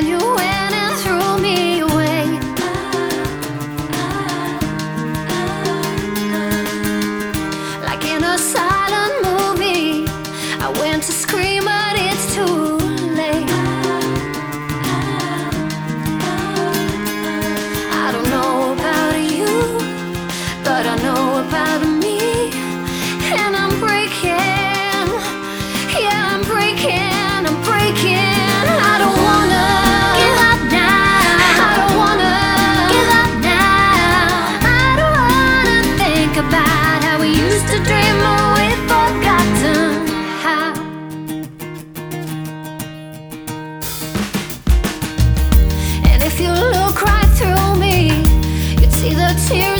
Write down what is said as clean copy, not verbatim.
you went and threw me away. Like in a silent movie, I went to scream, but it's too late. I don't know about you, but I know about me. And I'm breaking, yeah, I'm breaking, I'm breaking. I don't wanna give up now. I don't wanna give up now. I don't wanna think about how we used to dream, but we've forgotten how. And if you look right through me, you'd see the tears